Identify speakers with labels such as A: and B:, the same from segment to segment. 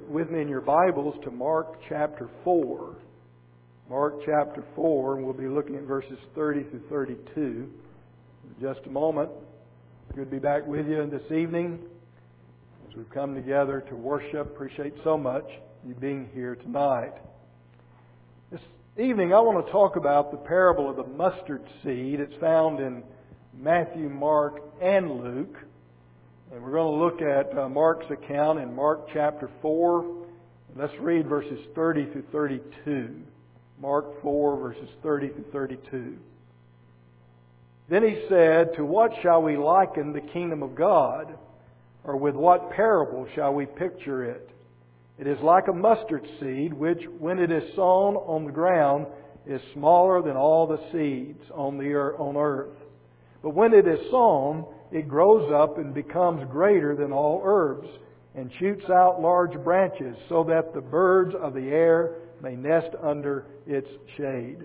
A: with me in your Bibles to Mark chapter 4. Mark chapter 4, and we'll be looking at verses 30 through 32 in just a moment. Good to be back with you this evening as we've come together to worship. Appreciate so much you being here tonight. This evening I want to talk about the parable of the mustard seed. It's found in Matthew, Mark, and Luke. And we're going to look at Mark's account in Mark chapter 4. Let's read verses 30 through 32. Mark 4, verses 30 through 32. Then he said, "To what shall we liken the kingdom of God? Or with what parable shall we picture it? It is like a mustard seed, which, when it is sown on the ground, is smaller than all the seeds on earth. But when it is sown, it grows up and becomes greater than all herbs, and shoots out large branches, so that the birds of the air may nest under its shade."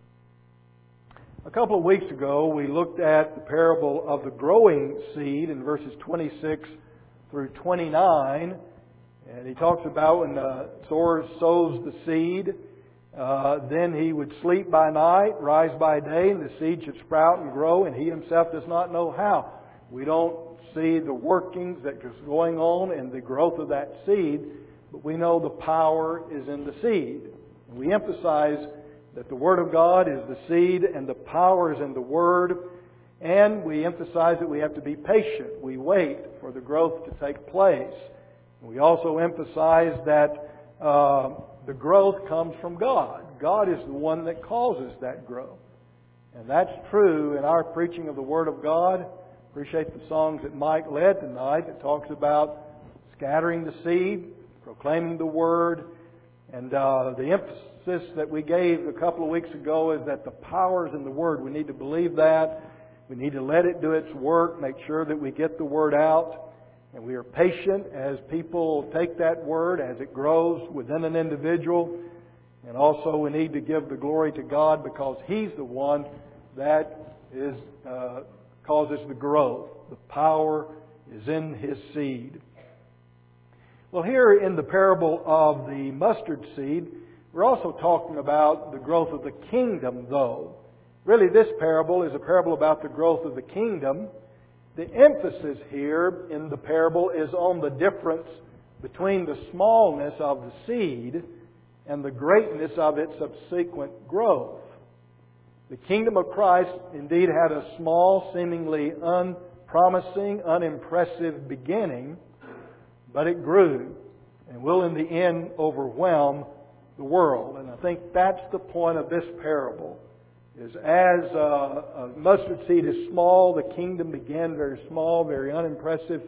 A: A couple of weeks ago, we looked at the parable of the growing seed in verses 26 through 29. And he talks about when the sower sows the seed, then he would sleep by night, rise by day, and the seed should sprout and grow, and he himself does not know how. We don't see the workings that is going on in the growth of that seed, but we know the power is in the seed. And we emphasize that the Word of God is the seed and the power is in the Word. And we emphasize that we have to be patient. We wait for the growth to take place. We also emphasize that the growth comes from God. God is the one that causes that growth. And that's true in our preaching of the Word of God. Appreciate the songs that Mike led tonight that talks about scattering the seed, proclaiming the Word. And the emphasis that we gave a couple of weeks ago is that the power is in the Word. We need to believe that. We need to let it do its work, make sure that we get the Word out. And we are patient as people take that Word, as it grows within an individual. And also we need to give the glory to God because He's the one that causes the growth. The power is in His seed. Well, here in the parable of the mustard seed, we're also talking about the growth of the kingdom, though. Really, this parable is a parable about the growth of the kingdom. The emphasis here in the parable is on the difference between the smallness of the seed and the greatness of its subsequent growth. The kingdom of Christ indeed had a small, seemingly unpromising, unimpressive beginning, but it grew and will in the end overwhelm the world. And I think that's the point of this parable. Is as a mustard seed is small, the kingdom began very small, very unimpressive,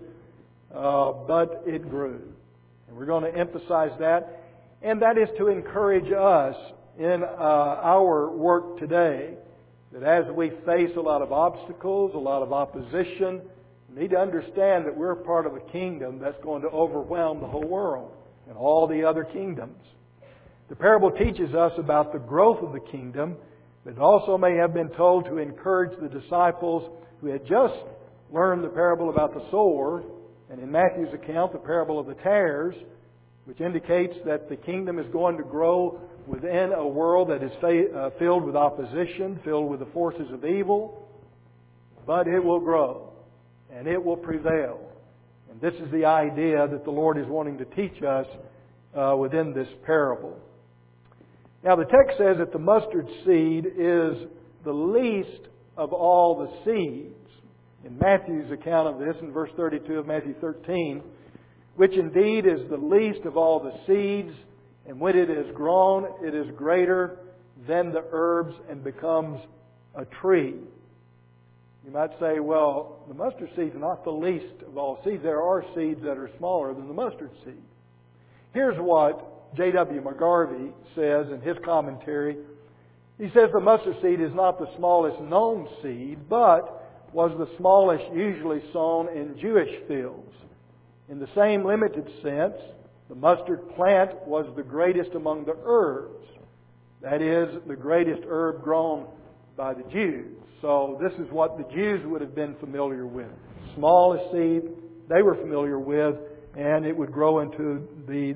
A: but it grew. And we're going to emphasize that. And that is to encourage us in our work today. That as we face a lot of obstacles, a lot of opposition, we need to understand that we're part of a kingdom that's going to overwhelm the whole world and all the other kingdoms. The parable teaches us about the growth of the kingdom. But it also may have been told to encourage the disciples who had just learned the parable about the sower, and in Matthew's account, the parable of the tares, which indicates that the kingdom is going to grow within a world that is filled with opposition, filled with the forces of evil, but it will grow, and it will prevail. And this is the idea that the Lord is wanting to teach us within this parable. Now the text says that the mustard seed is the least of all the seeds. In Matthew's account of this, in verse 32 of Matthew 13, which indeed is the least of all the seeds, and when it is grown, it is greater than the herbs and becomes a tree. You might say, well, the mustard seed is not the least of all seeds. There are seeds that are smaller than the mustard seed. Here's what J.W. McGarvey says in his commentary. He says the mustard seed is not the smallest known seed, but was the smallest usually sown in Jewish fields. In the same limited sense, the mustard plant was the greatest among the herbs. That is, the greatest herb grown by the Jews. So this is what the Jews would have been familiar with. Smallest seed they were familiar with, and it would grow into the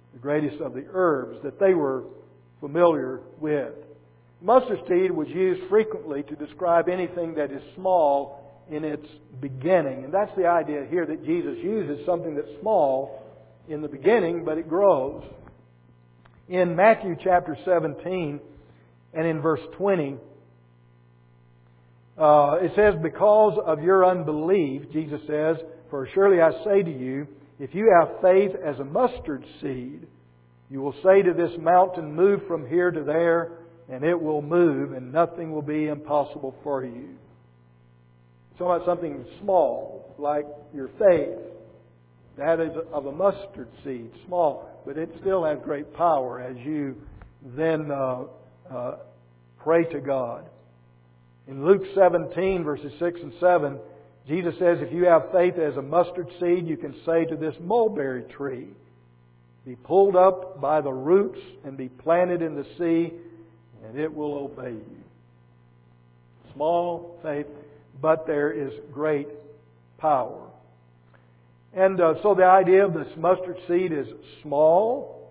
A: the greatest of the herbs that they were familiar with. Mustard seed was used frequently to describe anything that is small in its beginning. And that's the idea here, that Jesus uses something that's small in the beginning, but it grows. In Matthew chapter 17 and in verse 20, it says, "Because of your unbelief," Jesus says, "for surely I say to you, if you have faith as a mustard seed, you will say to this mountain, 'Move from here to there,' and it will move, and nothing will be impossible for you." It's about something small, like your faith. That is of a mustard seed, small, but it still has great power as you then pray to God. In Luke 17, verses 6 and 7, Jesus says, "If you have faith as a mustard seed, you can say to this mulberry tree, 'Be pulled up by the roots and be planted in the sea,' and it will obey you." Small faith, but there is great power. And so the idea of this mustard seed is small,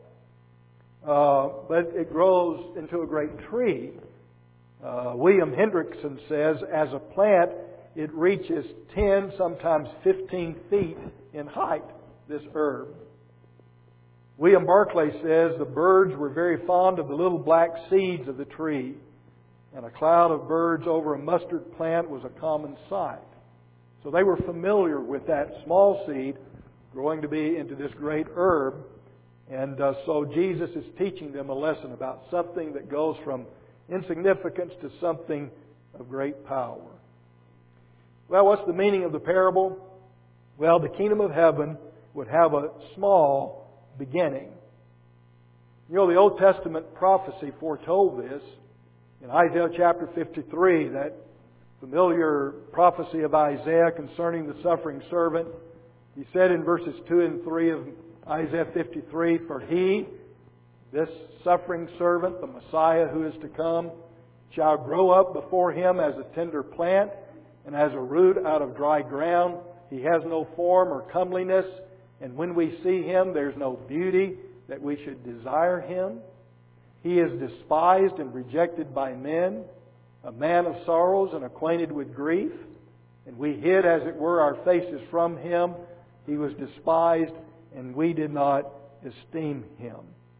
A: but it grows into a great tree. William Hendrickson says, as a plant, it reaches 10, sometimes 15 feet in height, this herb. William Barclay says the birds were very fond of the little black seeds of the tree, and a cloud of birds over a mustard plant was a common sight. So they were familiar with that small seed growing to be into this great herb. And so Jesus is teaching them a lesson about something that goes from insignificance to something of great power. Well, what's the meaning of the parable? Well, the kingdom of heaven would have a small beginning. You know, the Old Testament prophecy foretold this. In Isaiah chapter 53, that familiar prophecy of Isaiah concerning the suffering servant, he said in verses 2 and 3 of Isaiah 53, "For he," this suffering servant, the Messiah who is to come, "shall grow up before him as a tender plant, and as a root out of dry ground. He has no form or comeliness, and when we see him, there's no beauty that we should desire him. He is despised and rejected by men, a man of sorrows and acquainted with grief. And we hid, as it were, our faces from him. He was despised, and we did not esteem him."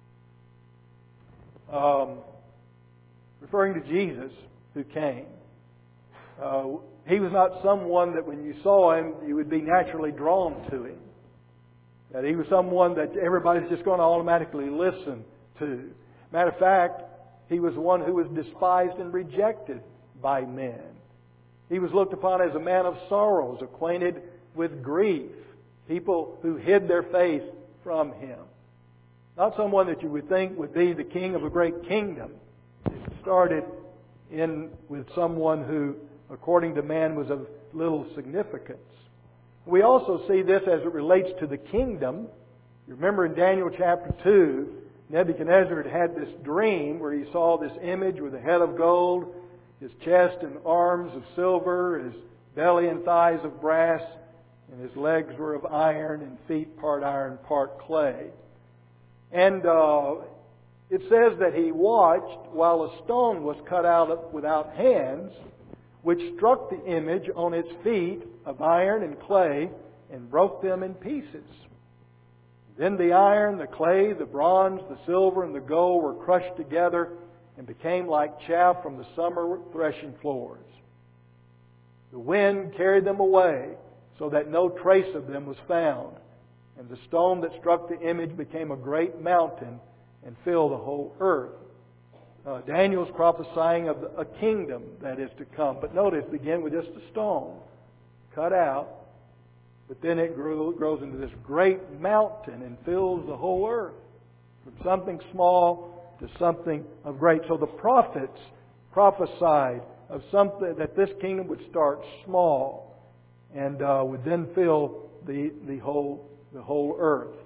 A: Referring to Jesus, who came. He was not someone that when you saw him, you would be naturally drawn to him. That he was someone that everybody's just going to automatically listen to. Matter of fact, he was one who was despised and rejected by men. He was looked upon as a man of sorrows, acquainted with grief. People who hid their face from him. Not someone that you would think would be the king of a great kingdom. It started with someone who, according to man, was of little significance. We also see this as it relates to the kingdom. You remember in Daniel chapter 2, Nebuchadnezzar had this dream where he saw this image with a head of gold, his chest and arms of silver, his belly and thighs of brass, and his legs were of iron and feet part iron, part clay. And it says that he watched while a stone was cut out without hands, which struck the image on its feet of iron and clay and broke them in pieces. Then the iron, the clay, the bronze, the silver, and the gold were crushed together and became like chaff from the summer threshing floors. The wind carried them away so that no trace of them was found. And the stone that struck the image became a great mountain and filled the whole earth. Daniel's prophesying of a kingdom that is to come. But notice, begin with just a stone cut out. But then it grows into this great mountain and fills the whole earth. From something small to something of great. So the prophets prophesied of something that this kingdom would start small and would then fill the whole earth.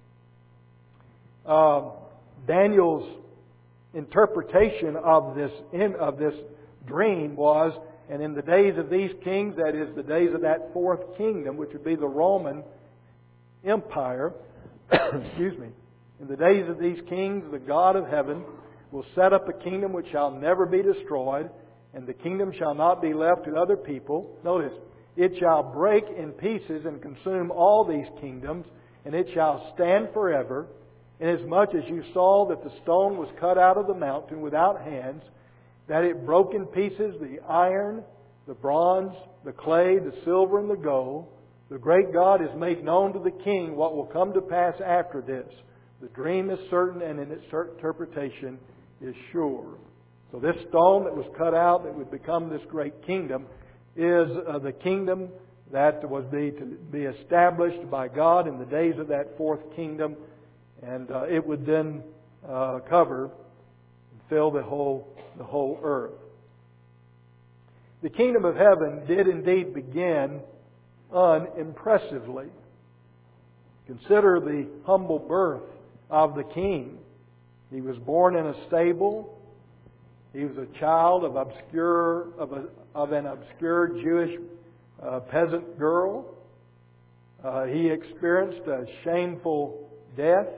A: Daniel's interpretation of this dream was, and in the days of these kings, that is the days of that fourth kingdom, which would be the Roman Empire, excuse me, In the days of these kings, the God of heaven will set up a kingdom which shall never be destroyed, and the kingdom shall not be left to other people. Notice, it shall break in pieces and consume all these kingdoms, and it shall stand forever. Inasmuch as you saw that the stone was cut out of the mountain without hands, that it broke in pieces the iron, the bronze, the clay, the silver, and the gold, the great God has made known to the king what will come to pass after this. The dream is certain, and in its interpretation is sure. So this stone that was cut out that would become this great kingdom is the kingdom that was to be established by God in the days of that fourth kingdom, and it would then cover and fill the whole earth. The kingdom of heaven did indeed begin unimpressively. Consider the humble birth of the king. He was born in a stable. He was a child of an obscure Jewish peasant girl. He experienced a shameful death.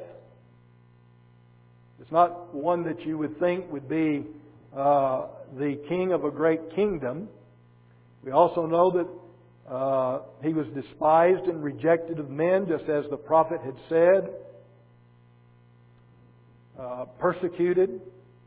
A: It's not one that you would think would be the king of a great kingdom. We also know that he was despised and rejected of men, just as the prophet had said. Persecuted.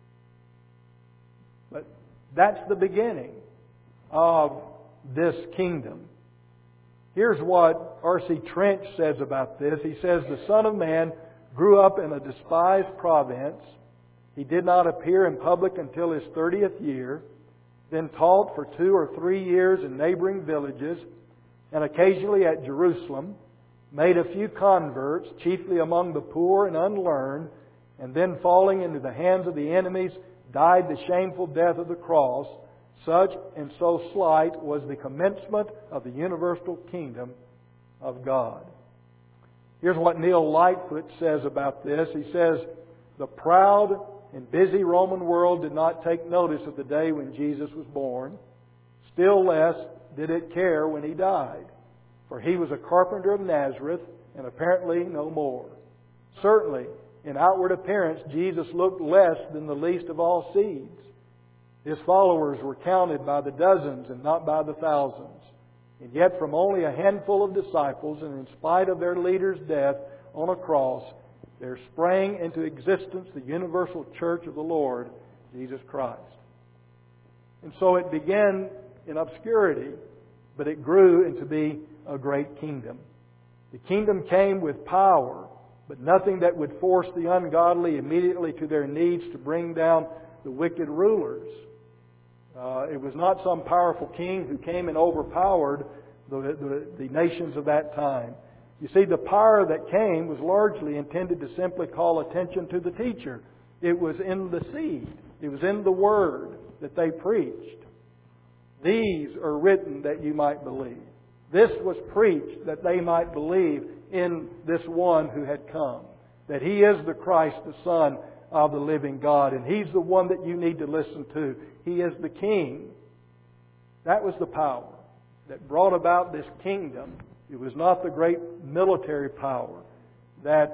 A: But that's the beginning of this kingdom. Here's what R.C. Trench says about this. He says, the Son of Man grew up in a despised province. He did not appear in public until his 30th year, then taught for 2 or 3 years in neighboring villages, and occasionally at Jerusalem, made a few converts, chiefly among the poor and unlearned, and then falling into the hands of the enemies, died the shameful death of the cross. Such and so slight was the commencement of the universal kingdom of God. Here's what Neil Lightfoot says about this. He says, the proud and busy Roman world did not take notice of the day when Jesus was born. Still less did it care when He died. For He was a carpenter of Nazareth, and apparently no more. Certainly, in outward appearance, Jesus looked less than the least of all seeds. His followers were counted by the dozens and not by the thousands. And yet from only a handful of disciples, and in spite of their leader's death on a cross, there sprang into existence the universal church of the Lord, Jesus Christ. And so it began in obscurity, but it grew into be a great kingdom. The kingdom came with power, but nothing that would force the ungodly immediately to their needs to bring down the wicked rulers. It was not some powerful king who came and overpowered the nations of that time. You see, the power that came was largely intended to simply call attention to the teacher. It was in the seed. It was in the word that they preached. These are written that you might believe. This was preached that they might believe in this one who had come. That He is the Christ, the Son of the living God. And He's the one that you need to listen to. He is the King. That was the power that brought about this kingdom. It was not the great military power that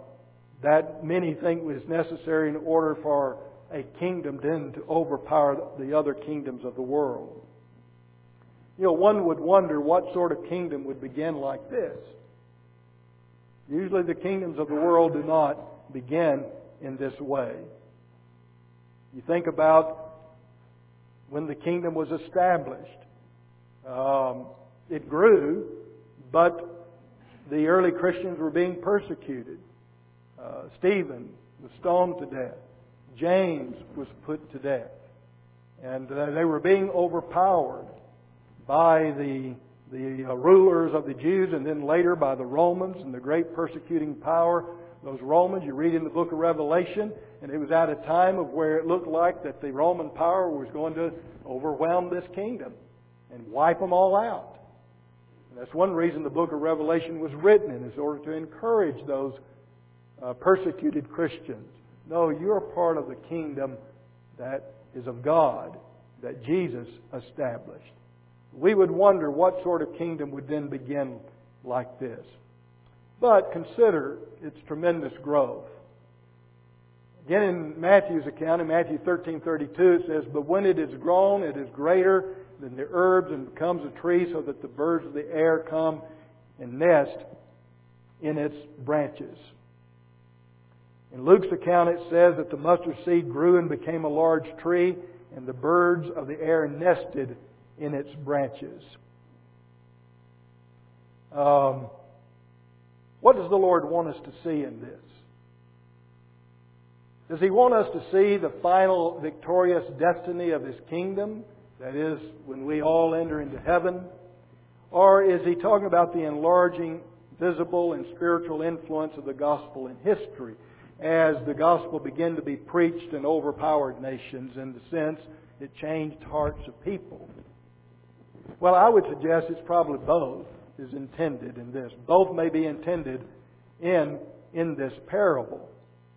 A: many think was necessary in order for a kingdom then to overpower the other kingdoms of the world. You know, one would wonder what sort of kingdom would begin like this. Usually the kingdoms of the world do not begin in this way. You think about when the kingdom was established. It grew, but the early Christians were being persecuted. Stephen was stoned to death. James was put to death. And they were being overpowered by the rulers of the Jews, and then later by the Romans and the great persecuting power. Those Romans, you read in the book of Revelation, and it was at a time of where it looked like that the Roman power was going to overwhelm this kingdom and wipe them all out. And that's one reason the book of Revelation was written, in order to encourage those persecuted Christians. No, you're part of the kingdom that is of God, that Jesus established. We would wonder what sort of kingdom would then begin like this. But consider its tremendous growth. Again, in Matthew's account, in Matthew 13:32, it says, "But when it is grown, it is greater than the herbs and becomes a tree, so that the birds of the air come and nest in its branches." In Luke's account, it says that the mustard seed grew and became a large tree, and the birds of the air nested in its branches. What does the Lord want us to see in this? Does He want us to see the final victorious destiny of His kingdom? That is, when we all enter into heaven? Or is He talking about the enlarging visible and spiritual influence of the gospel in history, as the gospel began to be preached and overpowered nations, in the sense it changed hearts of people? Well, I would suggest it's probably both is intended in this. Both may be intended in this parable.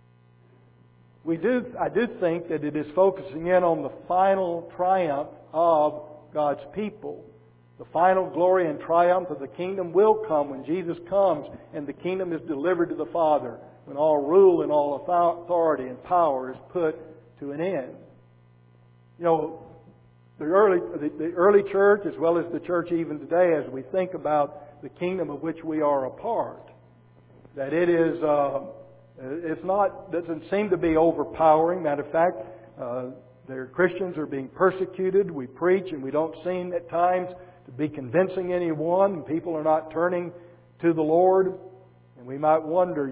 A: I do think that it is focusing in on the final triumph of God's people. The final glory and triumph of the kingdom will come when Jesus comes and the kingdom is delivered to the Father, when all rule and all authority and power is put to an end. You know, the early church, as well as the church even today, as we think about the kingdom of which we are a part, that it is, doesn't seem to be overpowering. Matter of fact, their Christians are being persecuted. We preach and we don't seem at times to be convincing anyone. People are not turning to the Lord. And we might wonder,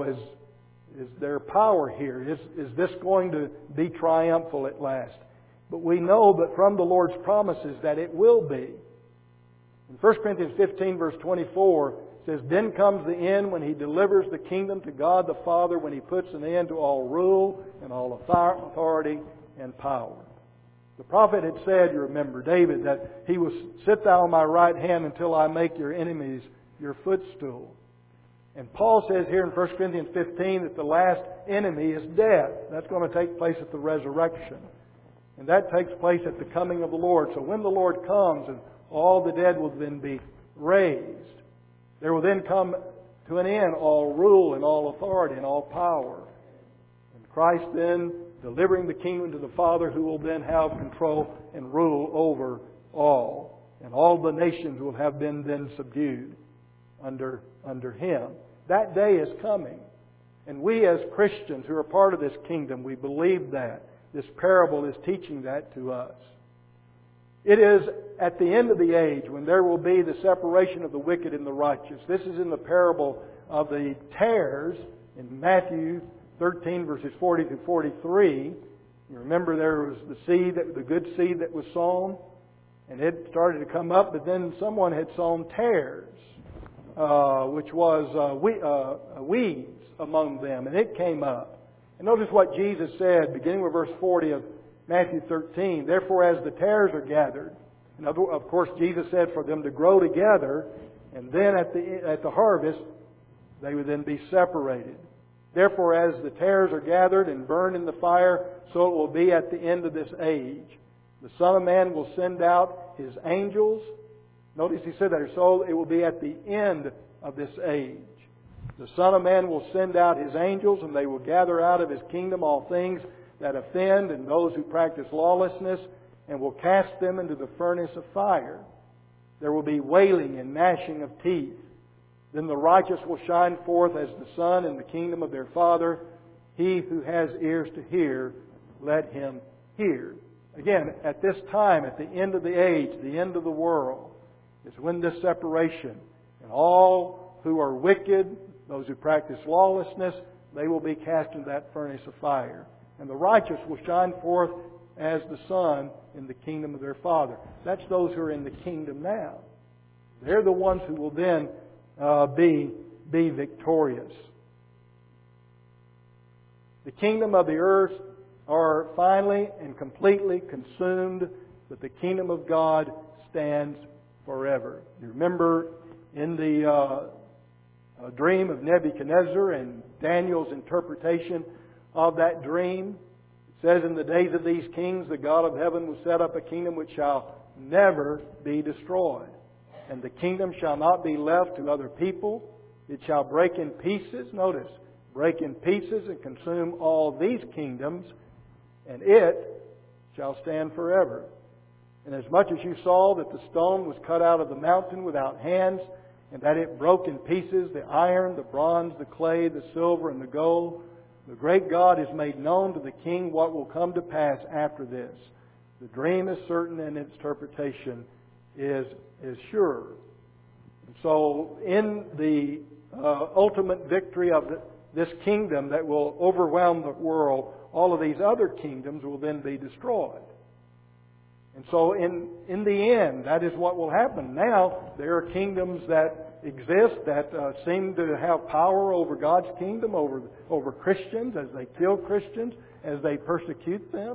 A: is there power here? Is this going to be triumphal at last? But we know that from the Lord's promises that it will be. In 1 Corinthians 15 verse 24, it says, "Then comes the end when He delivers the kingdom to God the Father, when He puts an end to all rule and all authority and power." The prophet had said, you remember, David, that he will sit thou on my right hand until I make your enemies your footstool. And Paul says here in 1 Corinthians 15 that the last enemy is death. That's going to take place at the resurrection. And that takes place at the coming of the Lord. So when the Lord comes, and all the dead will then be raised, there will then come to an end all rule and all authority and all power. And Christ then delivering the kingdom to the Father, who will then have control and rule over all. And all the nations will have been then subdued under Him. That day is coming. And we as Christians who are part of this kingdom, we believe that. This parable is teaching that to us. It is at the end of the age when there will be the separation of the wicked and the righteous. This is in the parable of the tares in Matthew 13 verses 40 through 43. You remember there was the good seed that was sown, and it started to come up, but then someone had sown tares, which was weeds among them, and it came up. And notice what Jesus said, beginning with verse 40 of Matthew 13. "Therefore, as the tares are gathered," and of course Jesus said for them to grow together, and then at the harvest they would then be separated. "Therefore, as the tares are gathered and burned in the fire, so it will be at the end of this age. The Son of Man will send out His angels." Notice He said that, so it will be at the end of this age. "The Son of Man will send out His angels, and they will gather out of His kingdom all things that offend and those who practice lawlessness, and will cast them into the furnace of fire. There will be wailing and gnashing of teeth. Then the righteous will shine forth as the sun in the kingdom of their Father. He who has ears to hear, let him hear." Again, at this time, at the end of the age, the end of the world, is when this separation, and all who are wicked, those who practice lawlessness, they will be cast into that furnace of fire. And the righteous will shine forth as the sun in the kingdom of their Father. That's those who are in the kingdom now. They're the ones who will then be victorious. The kingdom of the earth are finally and completely consumed, but the kingdom of God stands forever. You remember in the dream of Nebuchadnezzar and Daniel's interpretation of that dream, it says, "In the days of these kings, the God of heaven will set up a kingdom which shall never be destroyed. And the kingdom shall not be left to other people. It shall break in pieces," notice, break in pieces and consume all these kingdoms, and it shall stand forever. And as much as you saw that the stone was cut out of the mountain without hands, and that it broke in pieces the iron, the bronze, the clay, the silver, and the gold, the great God has made known to the king what will come to pass after this. The dream is certain and its interpretation is sure. And so in the ultimate victory of this kingdom that will overwhelm the world, all of these other kingdoms will then be destroyed. And so in the end, that is what will happen. Now, there are kingdoms that exist that seem to have power over God's kingdom, over Christians, as they kill Christians, as they persecute them.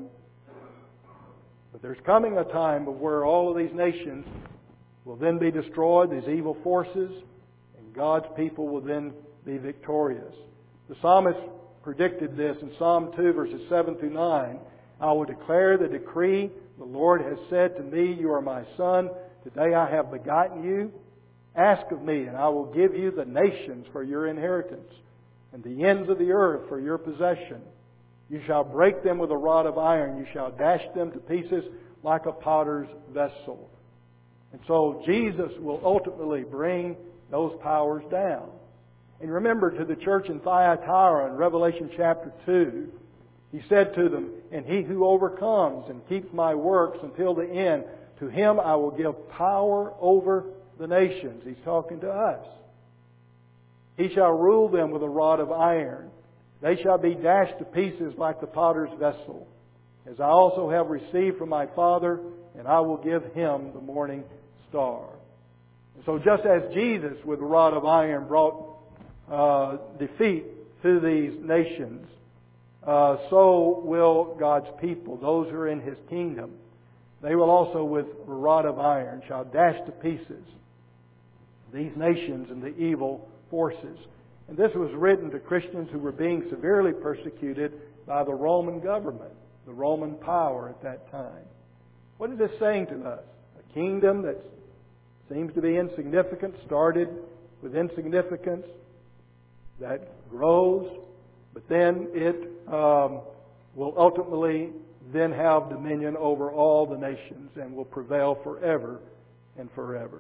A: But there's coming a time of where all of these nations will then be destroyed, these evil forces, and God's people will then be victorious. The psalmist predicted this in Psalm 2, verses 7 through 9. I will declare the decree. The Lord has said to me, you are my son. Today I have begotten you. Ask of me, and I will give you the nations for your inheritance, and the ends of the earth for your possession. You shall break them with a rod of iron. You shall dash them to pieces like a potter's vessel. And so Jesus will ultimately bring those powers down. And remember, to the church in Thyatira in Revelation chapter 2, He said to them, and he who overcomes and keeps my works until the end, to him I will give power over the nations. He's talking to us. He shall rule them with a rod of iron. They shall be dashed to pieces like the potter's vessel. As I also have received from my Father, and I will give him the morning star. And so just as Jesus with a rod of iron brought defeat to these nations, so will God's people, those who are in His kingdom. They will also with a rod of iron shall dash to pieces these nations and the evil forces. And this was written to Christians who were being severely persecuted by the Roman government, the Roman power at that time. What is this saying to us? A kingdom that seems to be insignificant, started with insignificance, that grows, but then it will ultimately then have dominion over all the nations and will prevail forever and forever.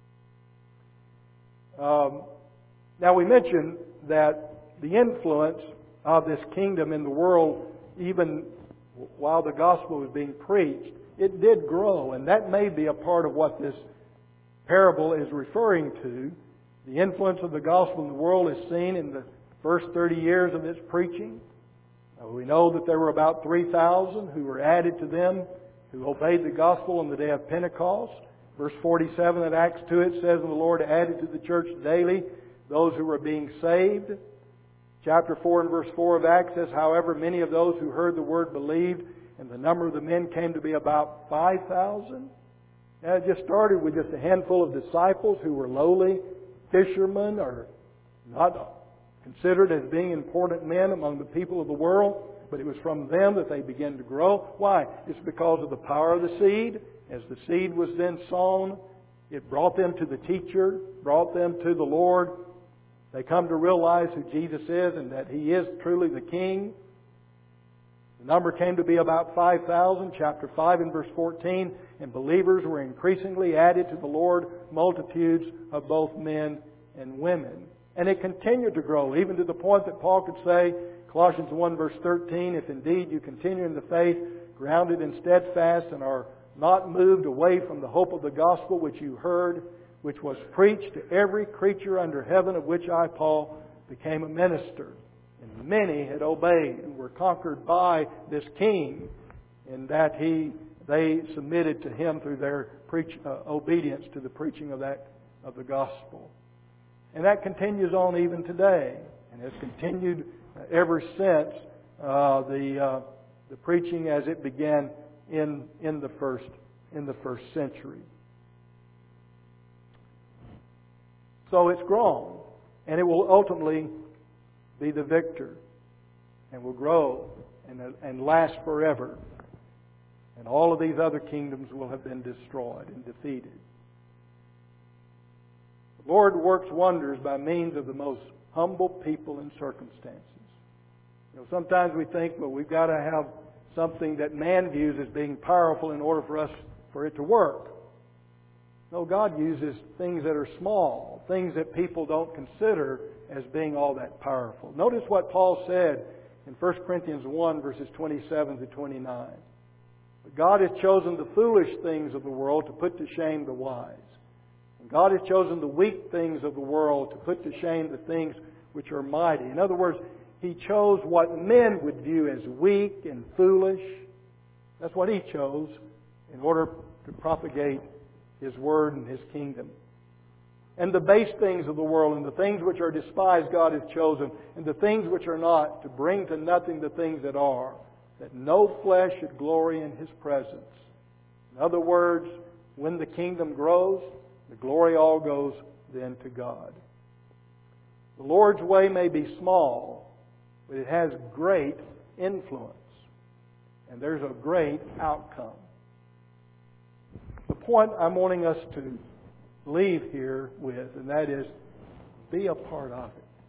A: Now we mentioned that the influence of this kingdom in the world, even while the gospel was being preached, it did grow. And that may be a part of what this parable is referring to. The influence of the gospel in the world is seen in the first 30 years of its preaching. We know that there were about 3,000 who were added to them, who obeyed the gospel on the day of Pentecost. Verse 47 of Acts 2, it says, and the Lord added to the church daily those who were being saved. Chapter 4 and verse 4 of Acts says, however, many of those who heard the word believed, and the number of the men came to be about 5,000. Now it just started with just a handful of disciples who were lowly fishermen, or not considered as being important men among the people of the world, but it was from them that they began to grow. Why? It's because of the power of the seed. As the seed was then sown, it brought them to the teacher, brought them to the Lord. They come to realize who Jesus is and that He is truly the King. The number came to be about 5,000, chapter 5 and verse 14, and believers were increasingly added to the Lord, multitudes of both men and women. And it continued to grow, even to the point that Paul could say, Colossians 1 verse 13, if indeed you continue in the faith, grounded and steadfast, and are not moved away from the hope of the gospel which you heard, which was preached to every creature under heaven, of which I, Paul, became a minister. And many had obeyed and were conquered by this king, in that they submitted to him through their obedience to the preaching of the gospel. And that continues on even today, and has continued ever since the preaching as it began in the first century. So it's grown, and it will ultimately be the victor, and will grow and last forever. And all of these other kingdoms will have been destroyed and defeated. The Lord works wonders by means of the most humble people and circumstances. Sometimes we think, well, we've got to have something that man views as being powerful in order for it to work. No, God uses things that are small, things that people don't consider as being all that powerful. Notice what Paul said in 1 Corinthians 1, verses 27 to 29. But God has chosen the foolish things of the world to put to shame the wise. And God has chosen the weak things of the world to put to shame the things which are mighty. In other words, He chose what men would view as weak and foolish. That's what He chose in order to propagate His Word and His kingdom. And the base things of the world and the things which are despised God has chosen, and the things which are not, to bring to nothing the things that are, that no flesh should glory in His presence. In other words, when the kingdom grows, the glory all goes then to God. The Lord's way may be small, but it has great influence. And there's a great outcome. The point I'm wanting us to leave here with, and that is, be a part of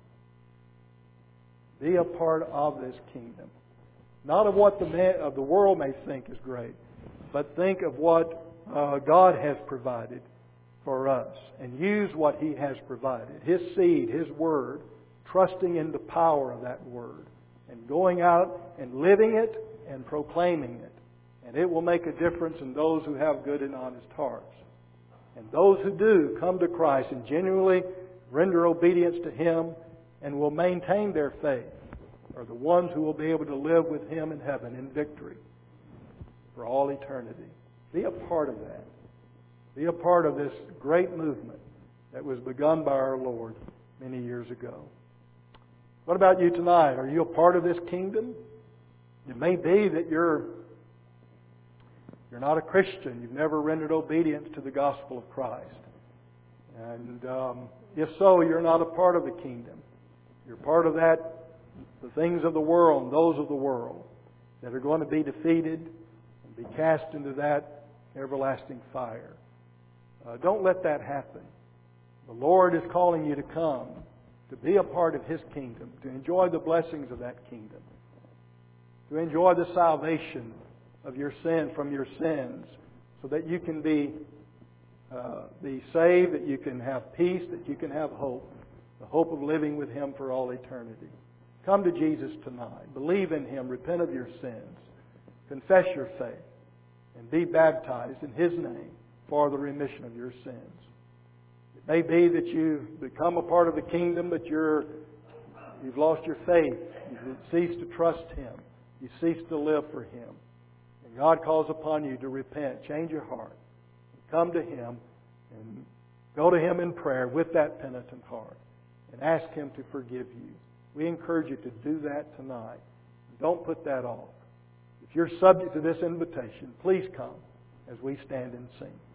A: it. Be a part of this kingdom. Not of what the world may think is great, but think of what God has provided for us, and use what He has provided. His seed, His Word, trusting in the power of that Word, and going out and living it and proclaiming it. And it will make a difference in those who have good and honest hearts. And those who do come to Christ and genuinely render obedience to Him and will maintain their faith are the ones who will be able to live with Him in heaven in victory for all eternity. Be a part of that. Be a part of this great movement that was begun by our Lord many years ago. What about you tonight? Are you a part of this kingdom? It may be that you're not a Christian. You've never rendered obedience to the gospel of Christ. And if so, you're not a part of the kingdom. You're part of that, the things of the world and those of the world that are going to be defeated and be cast into that everlasting fire. Don't let that happen. The Lord is calling you to come, to be a part of His kingdom, to enjoy the blessings of that kingdom, to enjoy the salvation of your sin from your sins, so that you can be saved, that you can have peace, that you can have hope, the hope of living with Him for all eternity. Come to Jesus tonight. Believe in Him. Repent of your sins. Confess your faith. And be baptized in His name for the remission of your sins. It may be that you've become a part of the kingdom, but you've lost your faith. You've ceased to trust Him. You've ceased to live for Him. And God calls upon you to repent, change your heart, come to Him, and go to Him in prayer with that penitent heart, and ask Him to forgive you. We encourage you to do that tonight. Don't put that off. If you're subject to this invitation, please come as we stand and sing.